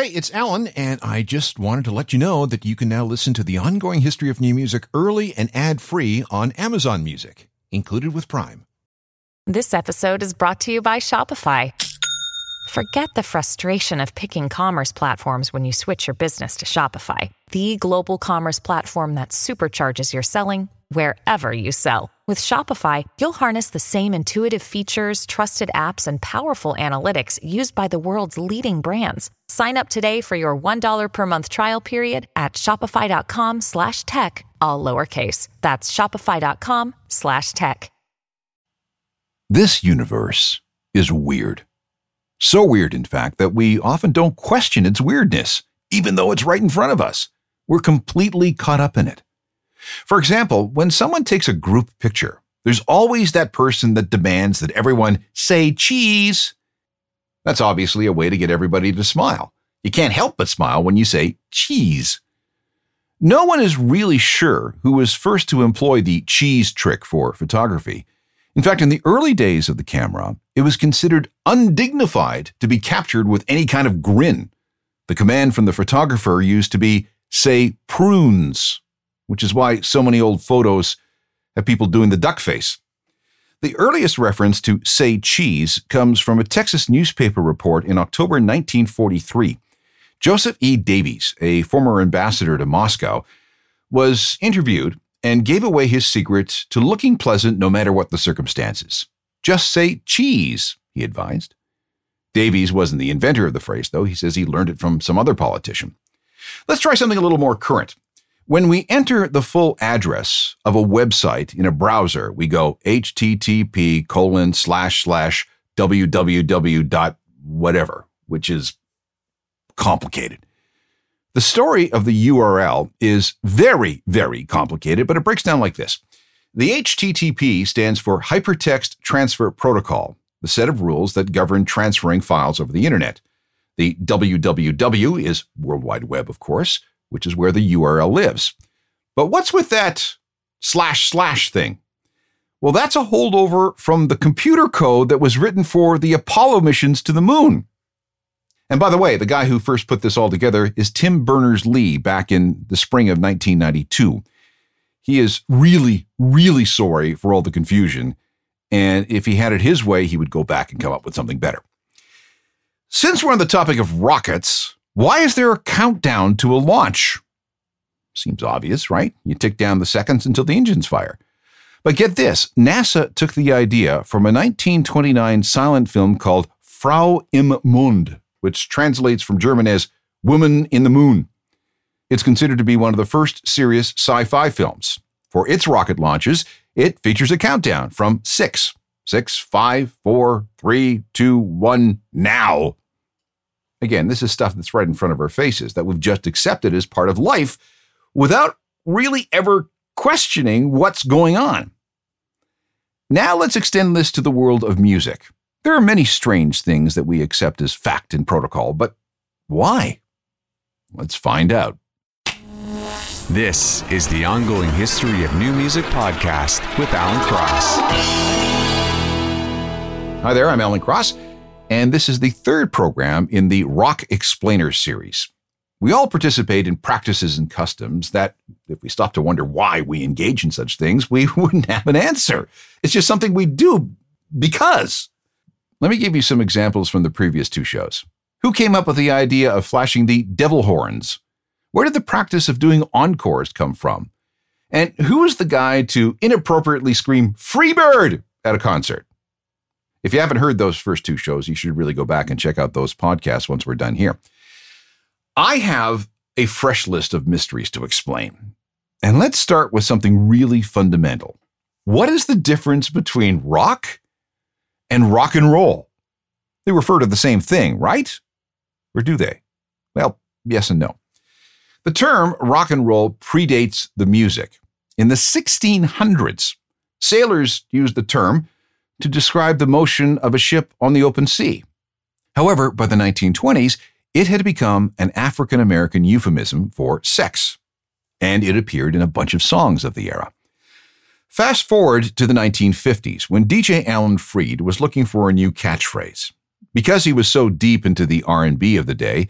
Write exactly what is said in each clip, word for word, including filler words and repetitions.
Hey, it's Alan, and I just wanted to let you know that you can now listen to the ongoing history of new music early and ad-free on Amazon Music, included with Prime. This episode is brought to you by Shopify. Forget the frustration of picking commerce platforms when you switch your business to Shopify, the global commerce platform that supercharges your selling wherever you sell. With Shopify, you'll harness the same intuitive features, trusted apps, and powerful analytics used by the world's leading brands. Sign up today for your one dollar per month trial period at shopify.com slash tech, all lowercase. That's shopify.com slash tech. This universe is weird. So weird, in fact, that we often don't question its weirdness, even though it's right in front of us. We're completely caught up in it. For example, when someone takes a group picture, there's always that person that demands that everyone say cheese. That's obviously a way to get everybody to smile. You can't help but smile when you say cheese. No one is really sure who was first to employ the cheese trick for photography. In fact, in the early days of the camera, it was considered undignified to be captured with any kind of grin. The command from the photographer used to be, say prunes, which is why so many old photos have people doing the duck face. The earliest reference to say cheese comes from a Texas newspaper report in October nineteen forty-three. Joseph E. Davies, a former ambassador to Moscow, was interviewed and gave away his secret to looking pleasant no matter what the circumstances. Just say cheese, he advised. Davies wasn't the inventor of the phrase, though. He says he learned it from some other politician. Let's try something a little more current. When we enter the full address of a website in a browser, we go http colon slash slash www dot whatever, which is complicated. The story of the U R L is very, very complicated, but it breaks down like this. The H T T P stands for Hypertext Transfer Protocol, the set of rules that govern transferring files over the internet. The W W W is World Wide Web, of course, which is where the U R L lives. But what's with that slash slash thing? Well, that's a holdover from the computer code that was written for the Apollo missions to the moon. And by the way, the guy who first put this all together is Tim Berners-Lee back in the spring of nineteen ninety-two. He is really, really sorry for all the confusion. And if he had it his way, he would go back and come up with something better. Since we're on the topic of rockets, why is there a countdown to a launch? Seems obvious, right? You tick down the seconds until the engines fire. But get this, NASA took the idea from a nineteen twenty-nine silent film called Frau im Mond, which translates from German as Woman in the Moon. It's considered to be one of the first serious sci-fi films. For its rocket launches, it features a countdown from six, six, five, four, three, two, one, now. Again, this is stuff that's right in front of our faces that we've just accepted as part of life without really ever questioning what's going on. Now let's extend this to the world of music. There are many strange things that we accept as fact and protocol, but why? Let's find out. This is the Ongoing History of New Music podcast with Alan Cross. Hi there, I'm Alan Cross, and this is the third program in the Rock Explainers series. We all participate in practices and customs that, if we stop to wonder why we engage in such things, we wouldn't have an answer. It's just something we do because. Let me give you some examples from the previous two shows. Who came up with the idea of flashing the devil horns? Where did the practice of doing encores come from? And who was the guy to inappropriately scream "Freebird" at a concert? If you haven't heard those first two shows, you should really go back and check out those podcasts once we're done here. I have a fresh list of mysteries to explain. And let's start with something really fundamental. What is the difference between rock and rock and roll? They refer to the same thing, right? Or do they? Well, yes and no. The term rock and roll predates the music. In the sixteen hundreds, sailors used the term to describe the motion of a ship on the open sea. However, by the nineteen twenties, it had become an African-American euphemism for sex, and it appeared in a bunch of songs of the era. Fast forward to the nineteen fifties, when D J Alan Freed was looking for a new catchphrase. Because he was so deep into the R and B of the day,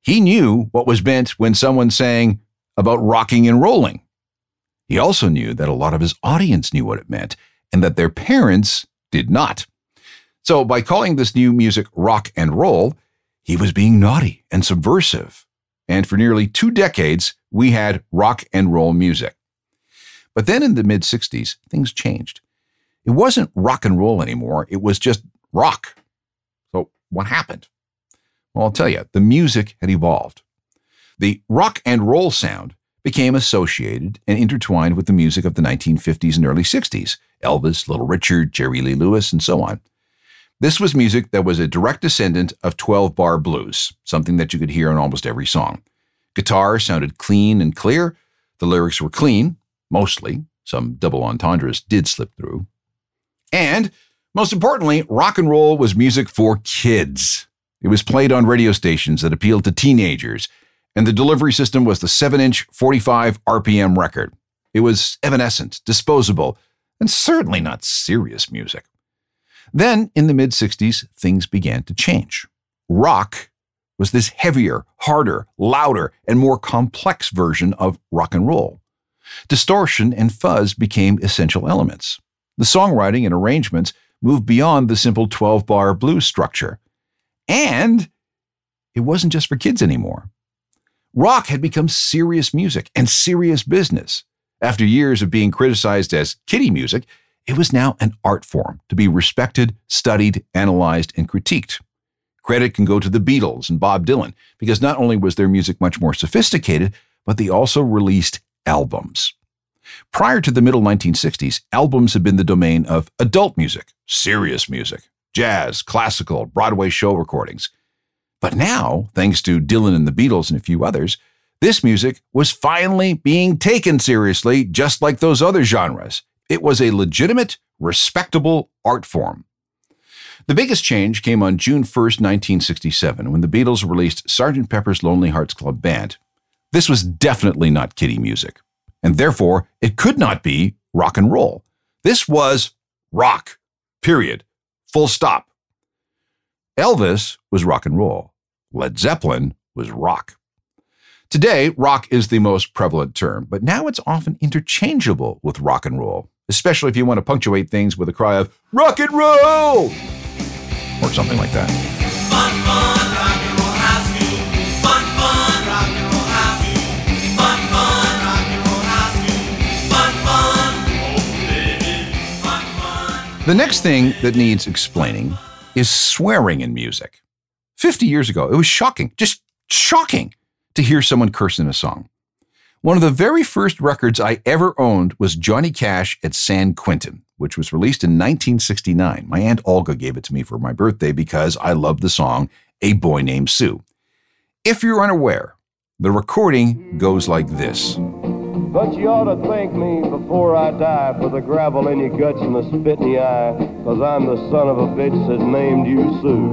He knew what was meant when someone sang about rocking and rolling. He also knew that a lot of his audience knew what it meant and that their parents did not. So by calling this new music rock and roll, he was being naughty and subversive. And for nearly two decades, we had rock and roll music. But then in the mid-sixties, things changed. It wasn't rock and roll anymore. It was just rock. So what happened? Well, I'll tell you, the music had evolved. The rock and roll sound became associated and intertwined with the music of the nineteen fifties and early sixties, Elvis, Little Richard, Jerry Lee Lewis, and so on. This was music that was a direct descendant of twelve-bar blues, something that you could hear in almost every song. Guitar sounded clean and clear. The lyrics were clean, mostly. Some double entendres did slip through. And, most importantly, rock and roll was music for kids. It was played on radio stations that appealed to teenagers, and the delivery system was the seven-inch, forty-five R P M record. It was evanescent, disposable, and certainly not serious music. Then, in the mid-sixties, things began to change. Rock was this heavier, harder, louder, and more complex version of rock and roll. Distortion and fuzz became essential elements. The songwriting and arrangements moved beyond the simple twelve-bar blues structure. And it wasn't just for kids anymore. Rock had become serious music and serious business. After years of being criticized as kiddie music, it was now an art form to be respected, studied, analyzed, and critiqued. Credit can go to the Beatles and Bob Dylan, because not only was their music much more sophisticated, but they also released albums. Prior to the middle nineteen sixties, albums had been the domain of adult music, serious music, jazz, classical, Broadway show recordings. But now, thanks to Dylan and the Beatles and a few others, this music was finally being taken seriously, just like those other genres. It was a legitimate, respectable art form. The biggest change came on June first, nineteen sixty-seven, when the Beatles released Sergeant Pepper's Lonely Hearts Club Band. This was definitely not kiddie music, and therefore it could not be rock and roll. This was rock, period, full stop. Elvis was rock and roll. Led Zeppelin was rock. Today, rock is the most prevalent term, but now it's often interchangeable with rock and roll, especially if you want to punctuate things with a cry of rock and roll or something like that. Fun, fun, rock and roll high school. Fun, fun, rock and roll high school. Fun, fun, rock and roll high school. Fun, fun, oh baby. Fun, fun. The next thing that needs explaining is swearing in music. Fifty years ago, it was shocking, just shocking, to hear someone curse in a song. One of the very first records I ever owned was Johnny Cash at San Quentin, which was released in nineteen sixty-nine. My Aunt Olga gave it to me for my birthday because I loved the song A Boy Named Sue. If you're unaware, the recording goes like this. But you ought to thank me before I die for the gravel in your guts and the spit in your eye, because I'm the son of a bitch that named you Sue.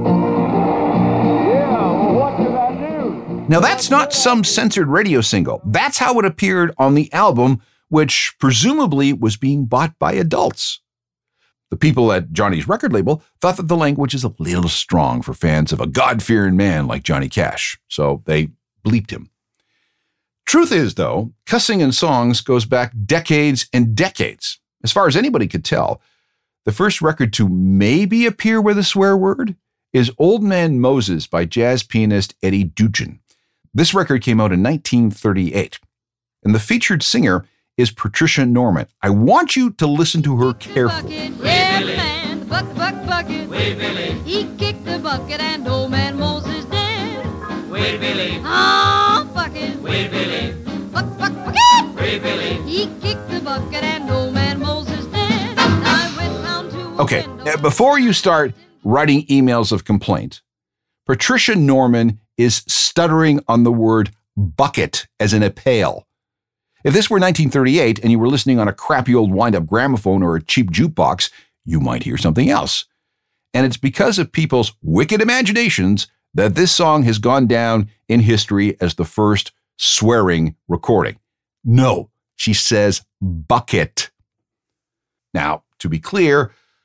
Yeah, well, what did I do? Now that's not some censored radio single. That's how it appeared on the album, which presumably was being bought by adults. The people at Johnny's record label thought that the language is a little strong for fans of a God-fearing man like Johnny Cash, so they bleeped him. Truth is, though, cussing in songs goes back decades and decades. As far as anybody could tell, the first record to maybe appear with a swear word is Old Man Moses by jazz pianist Eddie Duchin. This record came out in nineteen thirty-eight, and the featured singer is Patricia Norman. I want you to listen to her carefully. Yeah, man, the buck, buck, bucket. Wait, Billy. He kicked the bucket and old man Moses dead. Wait, Billy. Oh, bucket. Wait, Billy. Buck, buck, bucket. Wait, Billy. He kicked the bucket and old man Moses dead. I went round to a Okay, window. now before you start writing emails of complaint, Patricia Norman is stuttering on the word bucket as in a pail. If this were nineteen thirty-eight and you were listening on a crappy old wind-up gramophone or a cheap jukebox, you might hear something else. And it's because of people's wicked imaginations that this song has gone down in history as the first swearing recording. No, she says bucket. Now, to be clear,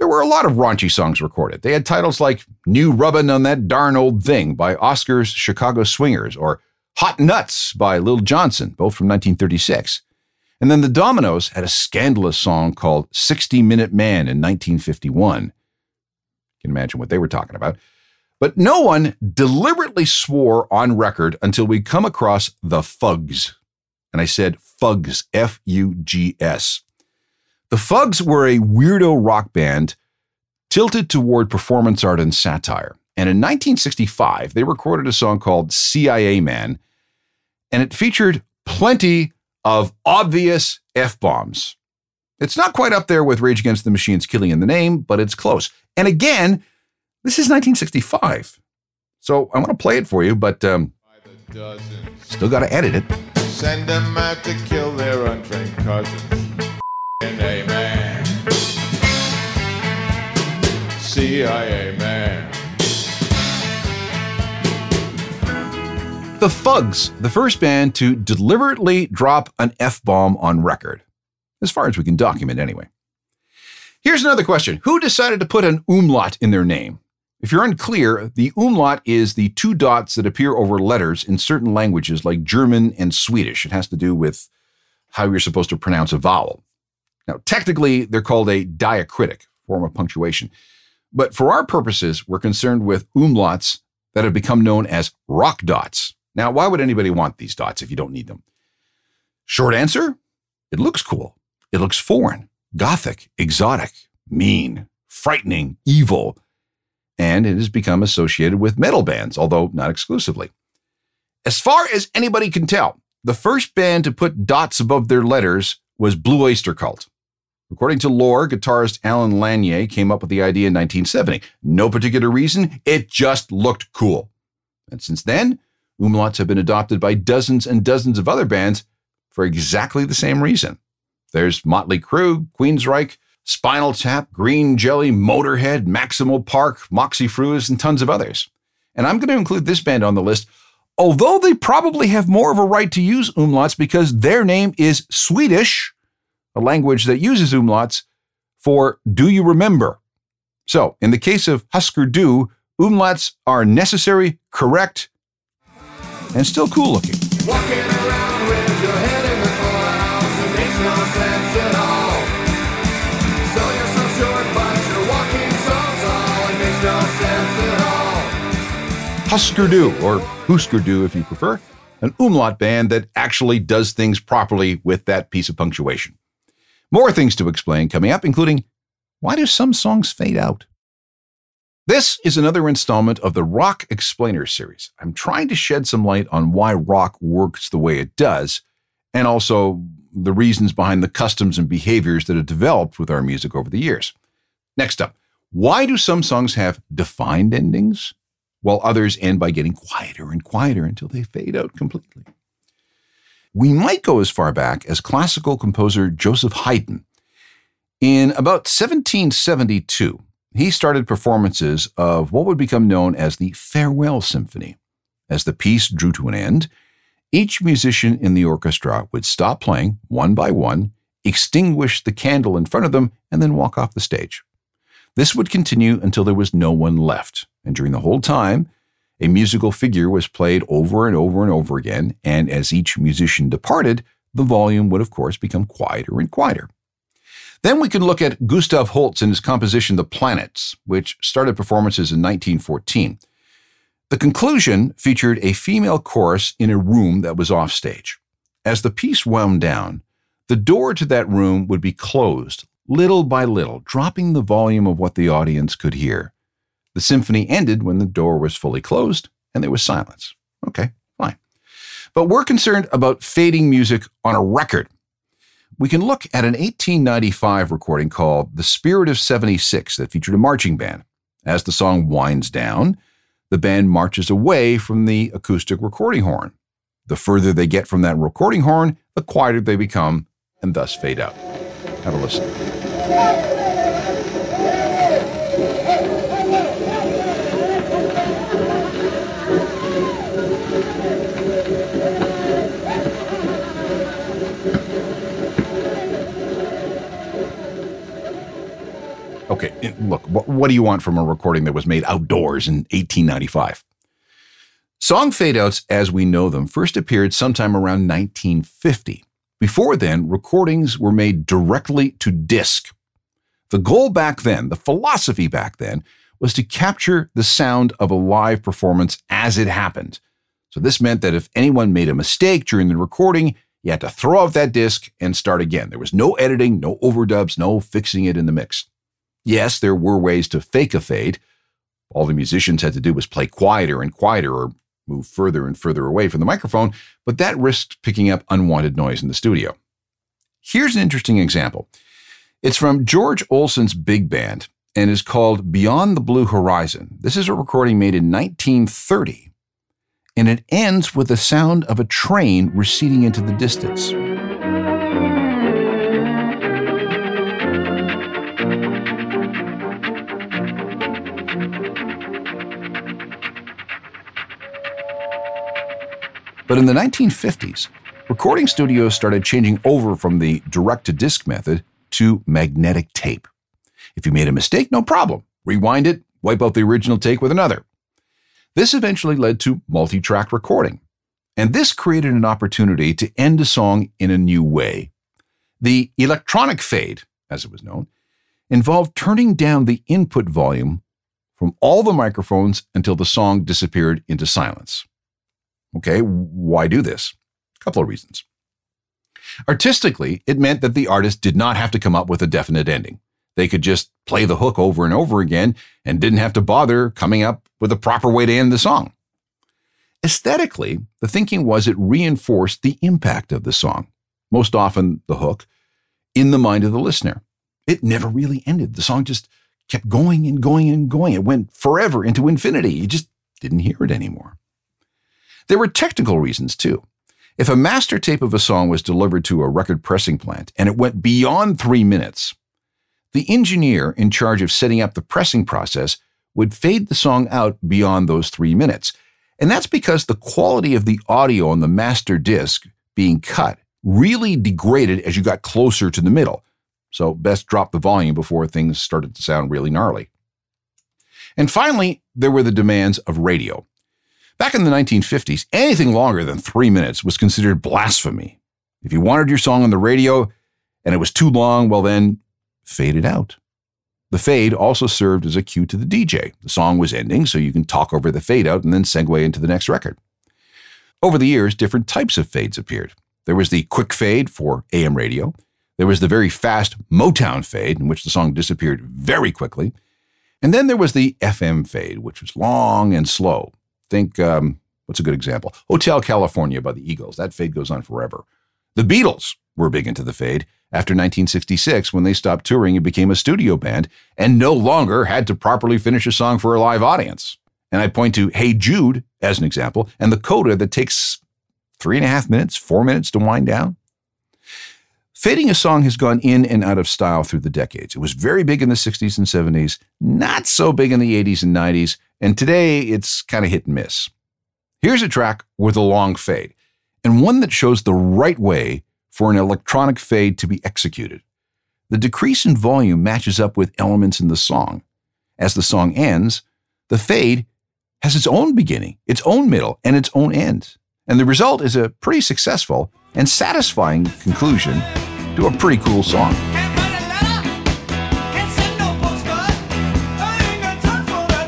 There were a lot of raunchy songs recorded. They had titles like New Rubbin' on That Darn Old Thing by Oscar's Chicago Swingers or Hot Nuts by Lil Johnson, both from nineteen thirty-six. And then the Dominoes had a scandalous song called sixty minute Man in nineteen fifty-one. You can imagine what they were talking about. But no one deliberately swore on record until we come across the Fugs. And I said Fugs, F U G S. The Fugs were a weirdo rock band tilted toward performance art and satire. And in nineteen sixty-five, they recorded a song called C I A Man, and it featured plenty of obvious F-bombs. It's not quite up there with Rage Against the Machine's Killing in the Name, but it's close. And again, this is nineteen sixty-five. So I want to play it for you, but um, still got to edit it. Send them out to kill their untrained cousins. And amen. C I A man. The Fugs, the first band to deliberately drop an F-bomb on record, as far as we can document anyway. Here's another question. Who decided to put an umlaut in their name? If you're unclear, the umlaut is the two dots that appear over letters in certain languages like German and Swedish. It has to do with how you're supposed to pronounce a vowel. Now, technically, they're called a diacritic form of punctuation. But for our purposes, we're concerned with umlauts that have become known as rock dots. Now, why would anybody want these dots if you don't need them? Short answer, it looks cool. It looks foreign, gothic, exotic, mean, frightening, evil, and it has become associated with metal bands, although not exclusively. As far as anybody can tell, the first band to put dots above their letters was Blue Oyster Cult. According to lore, guitarist Alan Lanier came up with the idea in nineteen seventy. No particular reason, it just looked cool. And since then, umlauts have been adopted by dozens and dozens of other bands for exactly the same reason. There's Motley Crue, Queensryche, Spinal Tap, Green Jelly, Motorhead, Maximal Park, Moxie Frues, and tons of others. And I'm going to include this band on the list, although they probably have more of a right to use umlauts because their name is Swedish, a language that uses umlauts for do you remember? So, in the case of Husker Du, umlauts are necessary, correct, and still cool looking. Walking around with your head in the clouds, it makes no sense at all. So you're so short, but you're walking so tall, it makes no sense at all. Husker Du, or Husker Du if you prefer, an umlaut band that actually does things properly with that piece of punctuation. More things to explain coming up, including why do some songs fade out? This is another installment of the Rock Explainer series. I'm trying to shed some light on why rock works the way it does, and also the reasons behind the customs and behaviors that have developed with our music over the years. Next up, why do some songs have defined endings, while others end by getting quieter and quieter until they fade out completely? We might go as far back as classical composer Joseph Haydn. In about seventeen seventy-two, he started performances of what would become known as the Farewell Symphony. As the piece drew to an end, each musician in the orchestra would stop playing one by one, extinguish the candle in front of them, and then walk off the stage. This would continue until there was no one left, and during the whole time, a musical figure was played over and over and over again, and as each musician departed, the volume would of course become quieter and quieter. Then we can look at Gustav Holst and his composition The Planets, which started performances in nineteen fourteen. The conclusion featured a female chorus in a room that was offstage. As the piece wound down, the door to that room would be closed, little by little, dropping the volume of what the audience could hear. The symphony ended when the door was fully closed and there was silence. Okay, fine. But we're concerned about fading music on a record. We can look at an eighteen ninety-five recording called The Spirit of seventy-six that featured a marching band. As the song winds down, the band marches away from the acoustic recording horn. The further they get from that recording horn, the quieter they become and thus fade out. Have a listen. Okay, Okay, look, what, what do you want from a recording that was made outdoors in eighteen ninety-five? Song fade-outs, as we know them, first appeared sometime around nineteen fifty. Before then, recordings were made directly to disc. The goal back then, the philosophy back then, was to capture the sound of a live performance as it happened. So this meant that if anyone made a mistake during the recording, you had to throw out that disc and start again. There was no editing, no overdubs, no fixing it in the mix. Yes, there were ways to fake a fade. All the musicians had to do was play quieter and quieter or move further and further away from the microphone, but that risked picking up unwanted noise in the studio. Here's an interesting example. It's from George Olson's big band and is called Beyond the Blue Horizon. This is a recording made in nineteen thirty, and it ends with the sound of a train receding into the distance. But in the nineteen fifties, recording studios started changing over from the direct-to-disc method to magnetic tape. If you made a mistake, no problem. Rewind it, wipe out the original take with another. This eventually led to multi-track recording, and this created an opportunity to end a song in a new way. The electronic fade, as it was known, involved turning down the input volume from all the microphones until the song disappeared into silence. Okay, why do this? A couple of reasons. Artistically, it meant that the artist did not have to come up with a definite ending. They could just play the hook over and over again and didn't have to bother coming up with a proper way to end the song. Aesthetically, the thinking was it reinforced the impact of the song, most often the hook, in the mind of the listener. It never really ended. The song just kept going and going and going. It went forever into infinity. You just didn't hear it anymore. There were technical reasons, too. If a master tape of a song was delivered to a record pressing plant and it went beyond three minutes, the engineer in charge of setting up the pressing process would fade the song out beyond those three minutes. And that's because the quality of the audio on the master disc being cut really degraded as you got closer to the middle. So best drop the volume before things started to sound really gnarly. And finally, there were the demands of radio. Back in the nineteen fifties, anything longer than three minutes was considered blasphemy. If you wanted your song on the radio and it was too long, well then, fade it out. The fade also served as a cue to the D J. The song was ending, so you can talk over the fade out and then segue into the next record. Over the years, different types of fades appeared. There was the quick fade for A M radio. There was the very fast Motown fade, in which the song disappeared very quickly. And then there was the F M fade, which was long and slow. Think, um, what's a good example? Hotel California by the Eagles. That fade goes on forever. The Beatles were big into the fade after nineteen sixty-six when they stopped touring and became a studio band and no longer had to properly finish a song for a live audience. And I point to Hey Jude as an example and the coda that takes three and a half minutes, four minutes to wind down. Fading a song has gone in and out of style through the decades. It was very big in the sixties and seventies, not so big in the eighties and nineties, and today it's kind of hit and miss. Here's a track with a long fade, and one that shows the right way for an electronic fade to be executed. The decrease in volume matches up with elements in the song. As the song ends, the fade has its own beginning, its own middle, and its own end. And the result is a pretty successful and satisfying conclusion to a pretty cool song. Can't write a letter, can't send no postcard. I ain't got time for that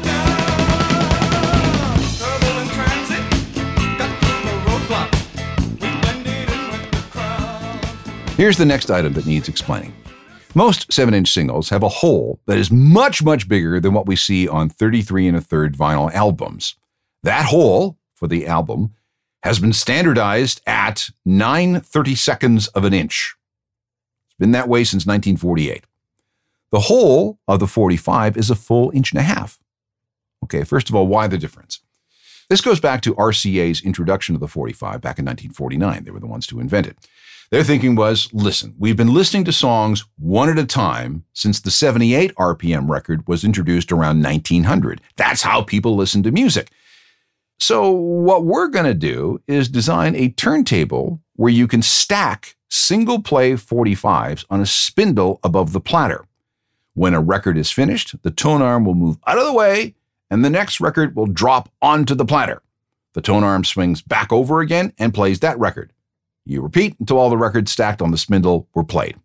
now. Trouble in transit, got through the roadblock. We blended in with the crowd. Here's the next item that needs explaining. Most seven-inch singles have a hole that is much, much bigger than what we see on thirty-three and a third vinyl albums. That hole for the album has been standardized at nine thirty-seconds of an inch. It's been that way since nineteen forty-eight. The hole of the forty-five is a full inch and a half. Okay, first of all, why the difference? This goes back to R C A's introduction of the forty-five back in nineteen forty-nine. They were the ones to invent it. Their thinking was, listen, we've been listening to songs one at a time since the seventy-eight R P M record was introduced around nineteen hundred. That's how people listen to music. So what we're going to do is design a turntable where you can stack single play forty-fives on a spindle above the platter. When a record is finished, the tone arm will move out of the way, and the next record will drop onto the platter. The tone arm swings back over again and plays that record. You repeat until all the records stacked on the spindle were played.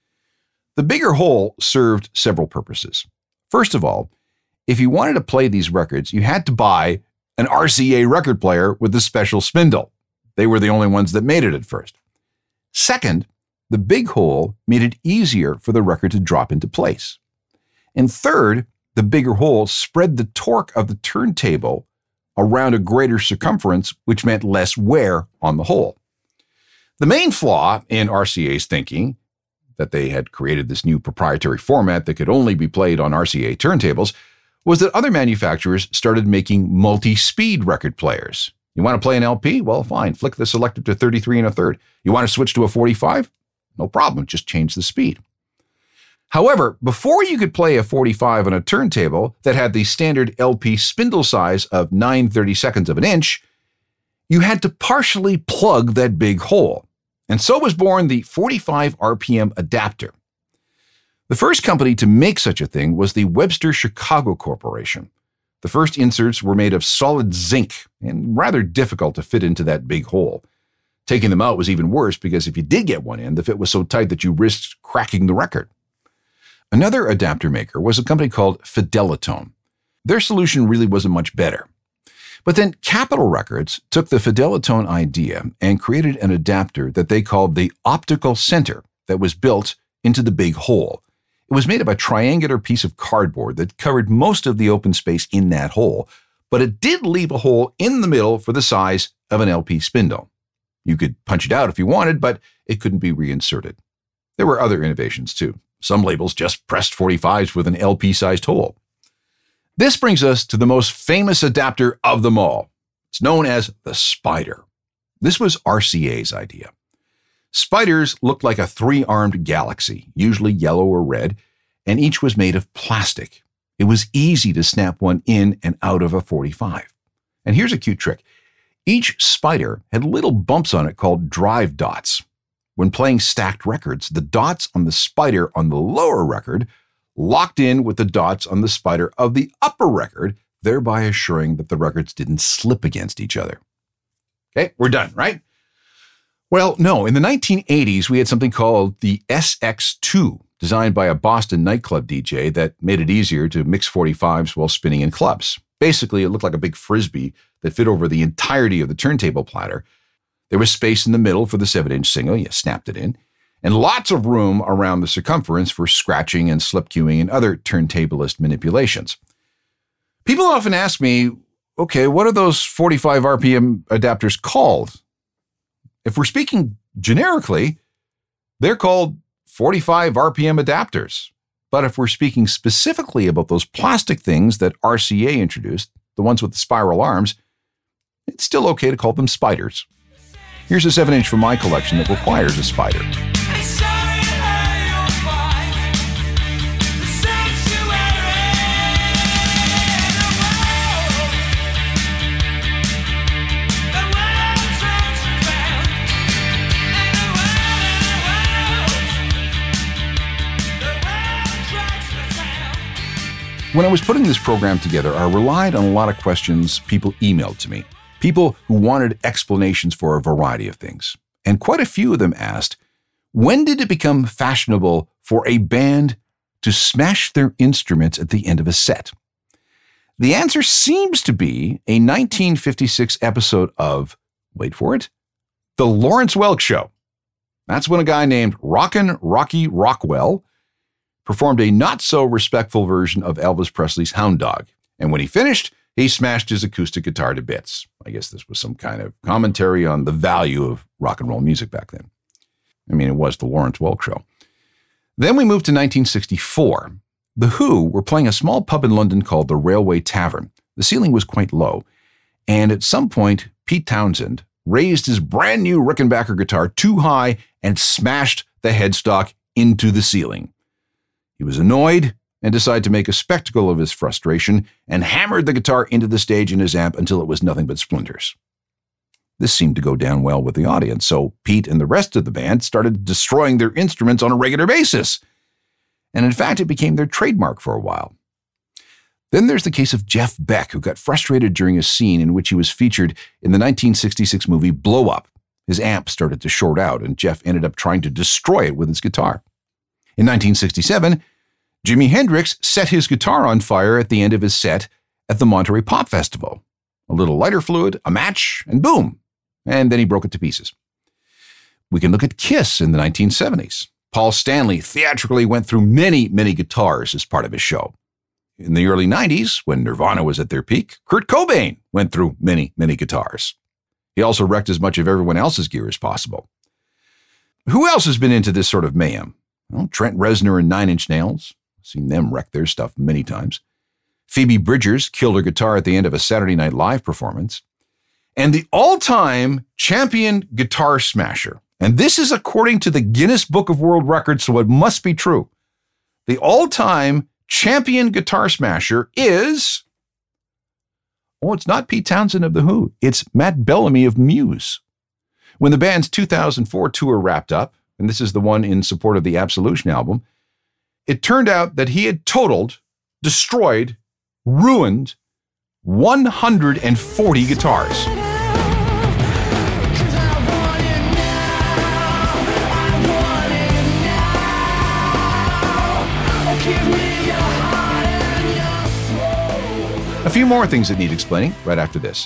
The bigger hole served several purposes. First of all, if you wanted to play these records, you had to buy an R C A record player with a special spindle. They were the only ones that made it at first. Second, the big hole made it easier for the record to drop into place. And third, the bigger hole spread the torque of the turntable around a greater circumference, which meant less wear on the hole. The main flaw in R C A's thinking, that they had created this new proprietary format that could only be played on R C A turntables, was that other manufacturers started making multi-speed record players. You want to play an L P? Well, fine. Flick the selector to thirty-three and a third. You want to switch to a forty-five? No problem. Just change the speed. However, before you could play a forty-five on a turntable that had the standard L P spindle size of nine thirty-seconds of an inch, you had to partially plug that big hole. And so was born the forty-five R P M adapter. The first company to make such a thing was the Webster Chicago Corporation. The first inserts were made of solid zinc and rather difficult to fit into that big hole. Taking them out was even worse because if you did get one in, the fit was so tight that you risked cracking the record. Another adapter maker was a company called Fidelitone. Their solution really wasn't much better. But then Capitol Records took the Fidelitone idea and created an adapter that they called the optical center that was built into the big hole. It was made of a triangular piece of cardboard that covered most of the open space in that hole, but it did leave a hole in the middle for the size of an L P spindle. You could punch it out if you wanted, but it couldn't be reinserted. There were other innovations too. Some labels just pressed forty-fives with an L P-sized hole. This brings us to the most famous adapter of them all. It's known as the Spider. This was R C A's idea. Spiders looked like a three-armed galaxy, usually yellow or red, and each was made of plastic. It was easy to snap one in and out of a forty-five. And here's a cute trick. Each spider had little bumps on it called drive dots. When playing stacked records, the dots on the spider on the lower record locked in with the dots on the spider of the upper record, thereby assuring that the records didn't slip against each other. Okay, we're done, right? Well, no. In the nineteen eighties, we had something called the S X two, designed by a Boston nightclub D J that made it easier to mix forty-fives while spinning in clubs. Basically, it looked like a big frisbee that fit over the entirety of the turntable platter. There was space in the middle for the seven-inch single. You snapped it in. And lots of room around the circumference for scratching and slip cueing and other turntablist manipulations. People often ask me, okay, what are those forty-five R P M adapters called? If we're speaking generically, they're called forty-five R P M adapters. But if we're speaking specifically about those plastic things that R C A introduced, the ones with the spiral arms, it's still okay to call them spiders. Here's a seven-inch from my collection that requires a spider. When I was putting this program together, I relied on a lot of questions people emailed to me. People who wanted explanations for a variety of things. And quite a few of them asked, when did it become fashionable for a band to smash their instruments at the end of a set? The answer seems to be a nineteen fifty-six episode of, wait for it, The Lawrence Welk Show. That's when a guy named Rockin' Rocky Rockwell performed a not-so-respectful version of Elvis Presley's Hound Dog. And when he finished, he smashed his acoustic guitar to bits. I guess this was some kind of commentary on the value of rock and roll music back then. I mean, it was the Lawrence Welk Show. Then we moved to nineteen sixty-four. The Who were playing a small pub in London called the Railway Tavern. The ceiling was quite low. And at some point, Pete Townsend raised his brand new Rickenbacker guitar too high and smashed the headstock into the ceiling. He was annoyed and decided to make a spectacle of his frustration and hammered the guitar into the stage in his amp until it was nothing but splinters. This seemed to go down well with the audience, so Pete and the rest of the band started destroying their instruments on a regular basis. and in fact, it became their trademark for a while. Then there's the case of Jeff Beck, who got frustrated during a scene in which he was featured in the nineteen sixty-six movie Blow Up. His amp started to short out, and Jeff ended up trying to destroy it with his guitar. In nineteen sixty-seven, Jimi Hendrix set his guitar on fire at the end of his set at the Monterey Pop Festival. A little lighter fluid, a match, and boom! And then he broke it to pieces. We can look at Kiss in the nineteen seventies. Paul Stanley theatrically went through many, many guitars as part of his show. In the early nineties, when Nirvana was at their peak, Kurt Cobain went through many, many guitars. He also wrecked as much of everyone else's gear as possible. Who else has been into this sort of mayhem? Well, Trent Reznor and Nine Inch Nails. I've seen them wreck their stuff many times. Phoebe Bridgers killed her guitar at the end of a Saturday Night Live performance. And the all-time champion guitar smasher, and this is according to the Guinness Book of World Records, so it must be true. The all-time champion guitar smasher is, oh, it's not Pete Townsend of The Who. It's Matt Bellamy of Muse. When the band's two thousand four tour wrapped up, and this is the one in support of the Absolution album, it turned out that he had totaled, destroyed, ruined one hundred forty guitars. A few more things that need explaining right after this.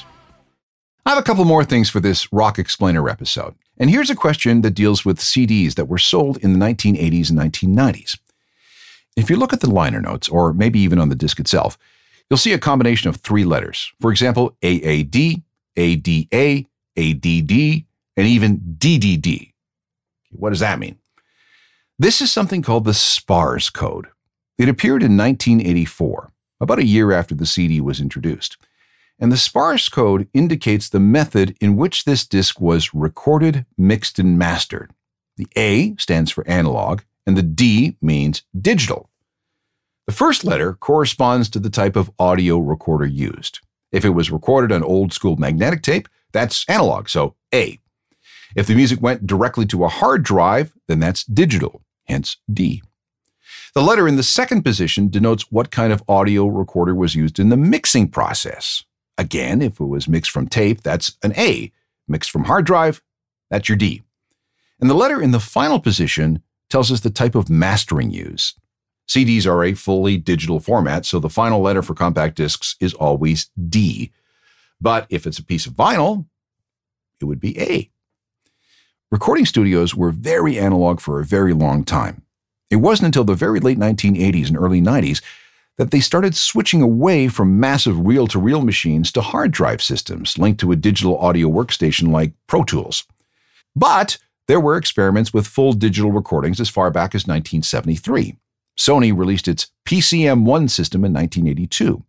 I have a couple more things for this Rock Explainer episode. And here's a question that deals with C Ds that were sold in the nineteen eighties and nineteen nineties. If you look at the liner notes, or maybe even on the disc itself, you'll see a combination of three letters. For example, A A D, A D A, A D D, and even D D D. What does that mean? This is something called the SPARS code. It appeared in nineteen eighty-four, about a year after the C D was introduced. And the SPARS code indicates the method in which this disc was recorded, mixed, and mastered. The A stands for analog, and the D means digital. The first letter corresponds to the type of audio recorder used. If it was recorded on old-school magnetic tape, that's analog, so A. If the music went directly to a hard drive, then that's digital, hence D. The letter in the second position denotes what kind of audio recorder was used in the mixing process. Again, if it was mixed from tape, that's an A. Mixed from hard drive, that's your D. And the letter in the final position tells us the type of mastering used. C Ds are a fully digital format, so the final letter for compact discs is always D. But if it's a piece of vinyl, it would be A. Recording studios were very analog for a very long time. It wasn't until the very late nineteen eighties and early nineties that they started switching away from massive reel-to-reel machines to hard drive systems linked to a digital audio workstation like Pro Tools. But there were experiments with full digital recordings as far back as nineteen seventy-three. Sony released its P C M one system in nineteen eighty-two.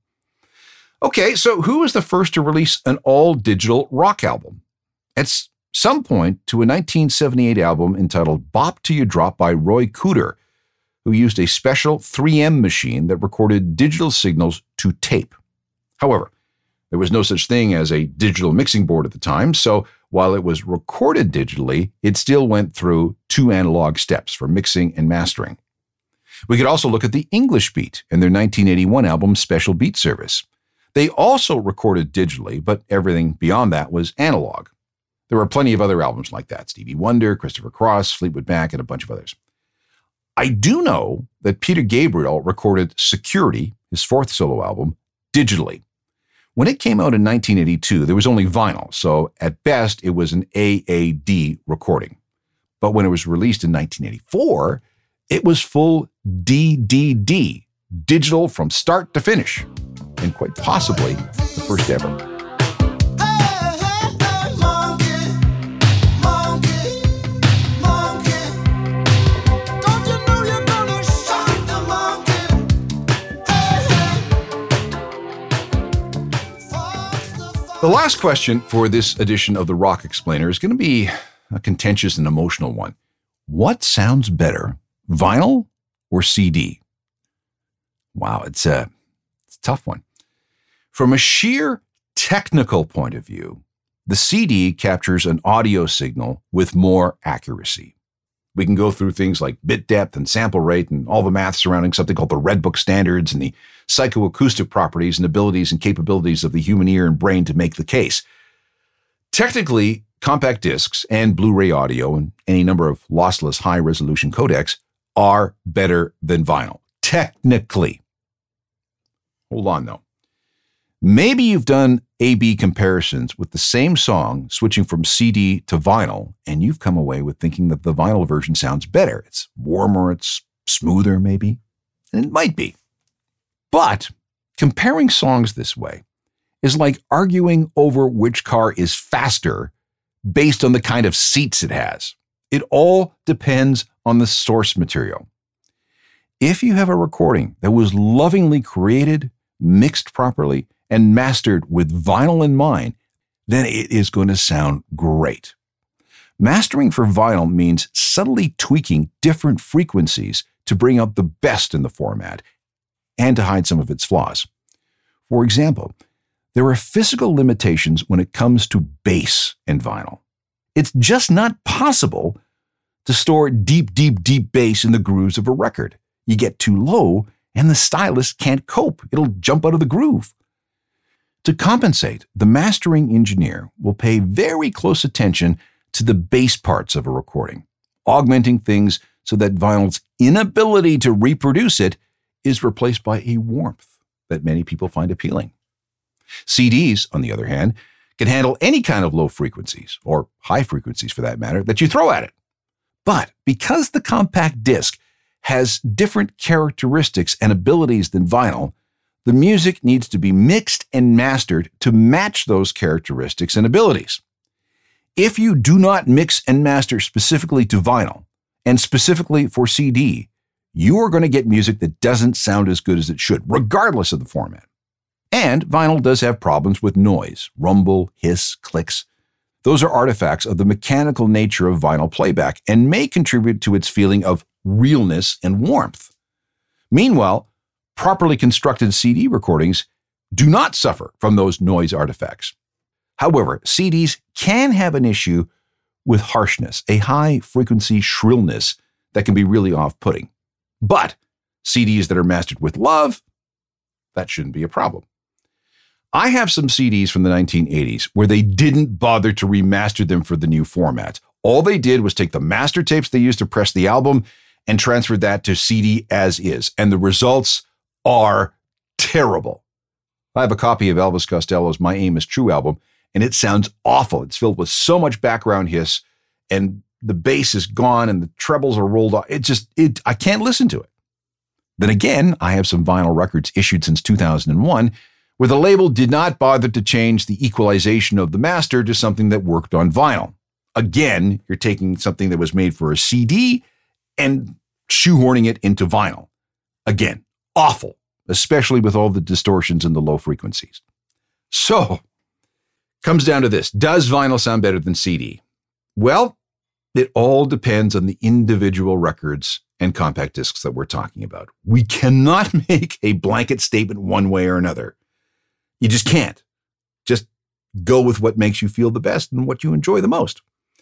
Okay, so who was the first to release an all-digital rock album? At some point to a nineteen seventy-eight album entitled Bop Till You Drop by Roy Cooder, who used a special three M machine that recorded digital signals to tape. However, there was no such thing as a digital mixing board at the time, so while it was recorded digitally, it still went through two analog steps for mixing and mastering. We could also look at the English Beat and their nineteen eighty-one album Special Beat Service. They also recorded digitally, but everything beyond that was analog. There were plenty of other albums like that: Stevie Wonder, Christopher Cross, Fleetwood Mac, and a bunch of others. I do know that Peter Gabriel recorded Security, his fourth solo album, digitally. When it came out in nineteen eighty-two, there was only vinyl, so at best it was an A A D recording. But when it was released in nineteen eighty-four, it was full D D D, digital from start to finish, and quite possibly the first ever. The last question for this edition of the Rock Explainer is going to be a contentious and emotional one. What sounds better, vinyl or C D? Wow, it's a, it's a tough one. From a sheer technical point of view, the C D captures an audio signal with more accuracy. We can go through things like bit depth and sample rate and all the math surrounding something called the Red Book standards and the psychoacoustic properties and abilities and capabilities of the human ear and brain to make the case. Technically, compact discs and Blu-ray audio and any number of lossless high-resolution codecs are better than vinyl. Technically. Hold on, though. Maybe you've done A B comparisons with the same song switching from C D to vinyl, and you've come away with thinking that the vinyl version sounds better. It's warmer, it's smoother, maybe. And it might be. But comparing songs this way is like arguing over which car is faster based on the kind of seats it has. It all depends on the source material. If you have a recording that was lovingly created, mixed properly, and mastered with vinyl in mind, then it is going to sound great. Mastering for vinyl means subtly tweaking different frequencies to bring out the best in the format and to hide some of its flaws. For example, there are physical limitations when it comes to bass in vinyl. It's just not possible to store deep, deep, deep bass in the grooves of a record. You get too low, and the stylus can't cope. It'll jump out of the groove. To compensate, the mastering engineer will pay very close attention to the bass parts of a recording, augmenting things so that vinyl's inability to reproduce it is replaced by a warmth that many people find appealing. C Ds, on the other hand, can handle any kind of low frequencies, or high frequencies for that matter, that you throw at it. But because the compact disc has different characteristics and abilities than vinyl, the music needs to be mixed and mastered to match those characteristics and abilities. If you do not mix and master specifically to vinyl, and specifically for C D, you are going to get music that doesn't sound as good as it should, regardless of the format. And vinyl does have problems with noise, rumble, hiss, clicks. Those are artifacts of the mechanical nature of vinyl playback and may contribute to its feeling of realness and warmth. Meanwhile, properly constructed C D recordings do not suffer from those noise artifacts. However, C Ds can have an issue with harshness, a high-frequency shrillness that can be really off-putting. But C Ds that are mastered with love, that shouldn't be a problem. I have some C Ds from the nineteen eighties where they didn't bother to remaster them for the new format. All they did was take the master tapes they used to press the album and transferred that to C D as is, and the results are terrible. I have a copy of Elvis Costello's My Aim is True album, and it sounds awful. It's filled with so much background hiss, and the bass is gone, and the trebles are rolled off. It just, it, I can't listen to it. Then again, I have some vinyl records issued since two thousand one, where the label did not bother to change the equalization of the master to something that worked on vinyl. Again, you're taking something that was made for a C D and shoehorning it into vinyl. Again, awful, especially with all the distortions and the low frequencies. So, comes down to this. Does vinyl sound better than C D? Well, it all depends on the individual records and compact discs that we're talking about. We cannot make a blanket statement one way or another. You just can't. Just go with what makes you feel the best and what you enjoy the most.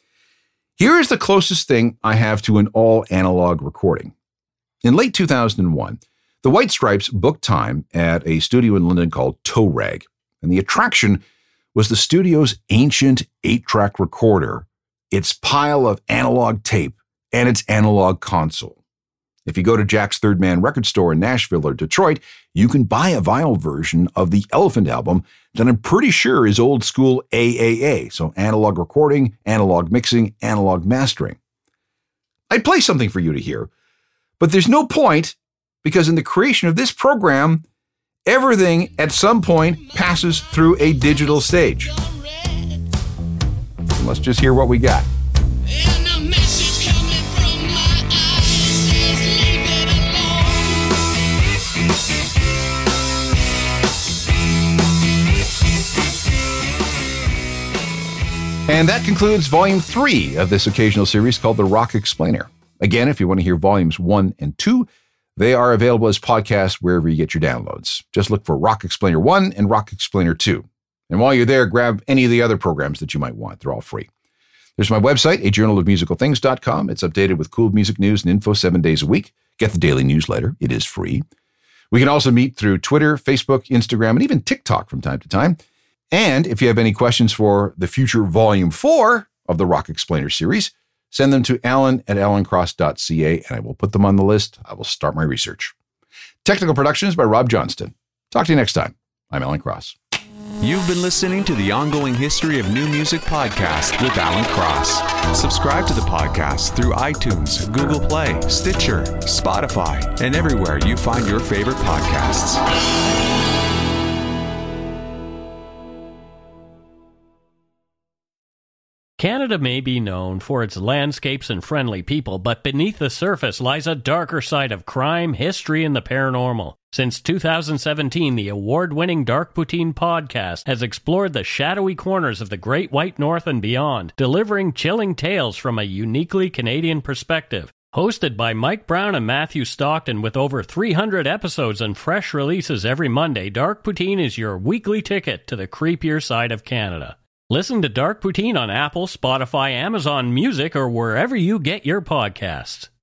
Here is the closest thing I have to an all-analog recording. In late two thousand one, the White Stripes booked time at a studio in London called Toe Rag, and the attraction was the studio's ancient eight-track recorder, its pile of analog tape, and its analog console. If you go to Jack's Third Man record store in Nashville or Detroit, you can buy a vinyl version of the Elephant album that I'm pretty sure is old school A A A, so analog recording, analog mixing, analog mastering. I'd play something for you to hear, but there's no point because in the creation of this program, everything at some point passes through a digital stage. Let's just hear what we got. And that concludes volume three of this occasional series called The Rock Explainer. Again, if you want to hear volumes one and two, they are available as podcasts wherever you get your downloads. Just look for Rock Explainer one and Rock Explainer two. And while you're there, grab any of the other programs that you might want. They're all free. There's my website, a journal of musical things dot com. It's updated with cool music news and info seven days a week. Get the daily newsletter. It is free. We can also meet through Twitter, Facebook, Instagram, and even TikTok from time to time. And if you have any questions for the future volume four of the Rock Explainer series, send them to alan at alan cross dot c a, and I will put them on the list. I will start my research. Technical production is by Rob Johnston. Talk to you next time. I'm Alan Cross. You've been listening to the Ongoing History of New Music podcast with Alan Cross. Subscribe to the podcast through iTunes, Google Play, Stitcher, Spotify, and everywhere you find your favorite podcasts. Canada may be known for its landscapes and friendly people, but beneath the surface lies a darker side of crime, history, and the paranormal. Since two thousand seventeen, the award-winning Dark Poutine podcast has explored the shadowy corners of the Great White North and beyond, delivering chilling tales from a uniquely Canadian perspective. Hosted by Mike Brown and Matthew Stockton with over three hundred episodes and fresh releases every Monday, Dark Poutine is your weekly ticket to the creepier side of Canada. Listen to Dark Poutine on Apple, Spotify, Amazon Music, or wherever you get your podcasts.